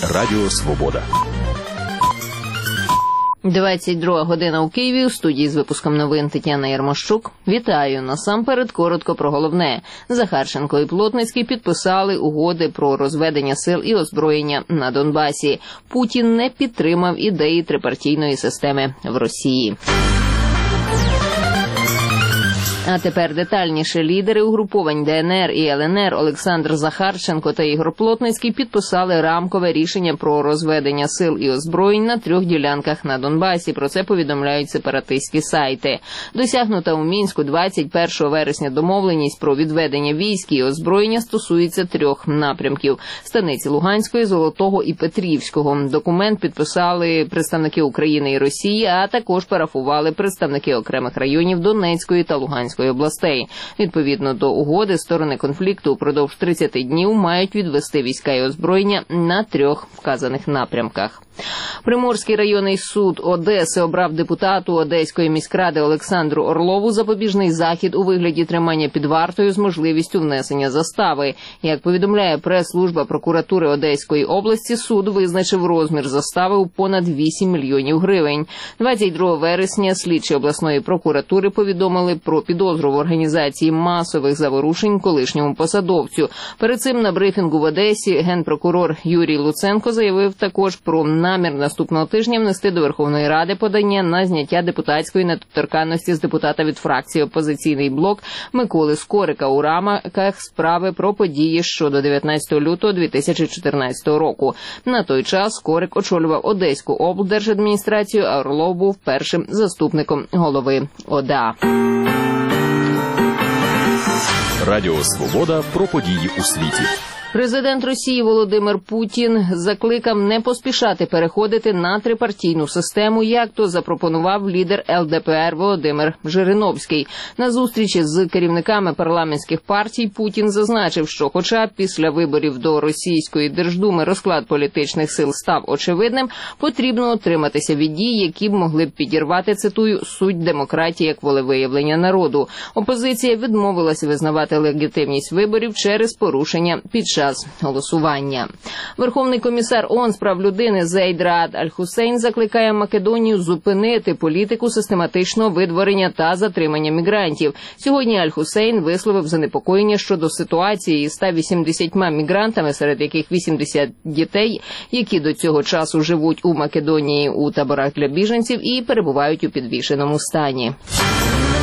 Радіо Свобода. 22 година у Києві. У студії з випуском новин Тетяна Ярмощук. Вітаю. Насамперед коротко про головне. Захарченко і Плотницький підписали угоди про розведення сил і озброєння на Донбасі. Путін не підтримав ідеї трипартійної системи в Росії. А тепер детальніше. Лідери угруповань ДНР і ЛНР Олександр Захарченко та Ігор Плотницький підписали рамкове рішення про розведення сил і озброєнь на 3 ділянках на Донбасі. Про це повідомляють сепаратистські сайти. Досягнута у Мінську 21 вересня домовленість про відведення військ і озброєння стосується 3 напрямків – станиці Луганської, Золотого і Петрівського. Документ підписали представники України і Росії, а також парафували представники окремих районів Донецької та Луганської областей. Відповідно до угоди, сторони конфлікту упродовж 30 днів мають відвести війська і озброєння на 3 вказаних напрямках. Приморський районний суд Одеси обрав депутату Одеської міськради Олександру Орлову запобіжний захід у вигляді тримання під вартою з можливістю внесення застави. Як повідомляє прес-служба прокуратури Одеської області, суд визначив розмір застави у понад 8 мільйонів гривень. 22 вересня слідчі обласної прокуратури повідомили про підозру в організації масових заворушень колишньому посадовцю. Перед цим на брифінгу в Одесі генпрокурор Юрій Луценко заявив також про намір наступного тижня внести до Верховної Ради подання на зняття депутатської недоторканності з депутата від фракції «Опозиційний блок» Миколи Скорика у рамках справи про події щодо 19 лютого 2014 року. На той час Скорик очолював Одеську облдержадміністрацію, а Орлов був першим заступником голови ОДА. Радіо Свобода про події у світі. Президент Росії Володимир Путін закликав не поспішати переходити на трипартійну систему, як то запропонував лідер ЛДПР Володимир Жириновський. На зустрічі з керівниками парламентських партій Путін зазначив, що хоча після виборів до Російської Держдуми розклад політичних сил став очевидним, потрібно утриматися від дій, які б могли б підірвати, цитую, суть демократії як волевиявлення народу. Опозиція відмовилася визнавати легітимність виборів через порушення під час голосування. Верховний комісар ООН з прав людини Зейд Раад Аль-Хусейн закликає Македонію зупинити політику систематичного видворення та затримання мігрантів. Сьогодні Аль-Хусейн висловив занепокоєння щодо ситуації із 180 мігрантами, серед яких 80 дітей, які до цього часу живуть у Македонії у таборах для біженців і перебувають у підвішеному стані.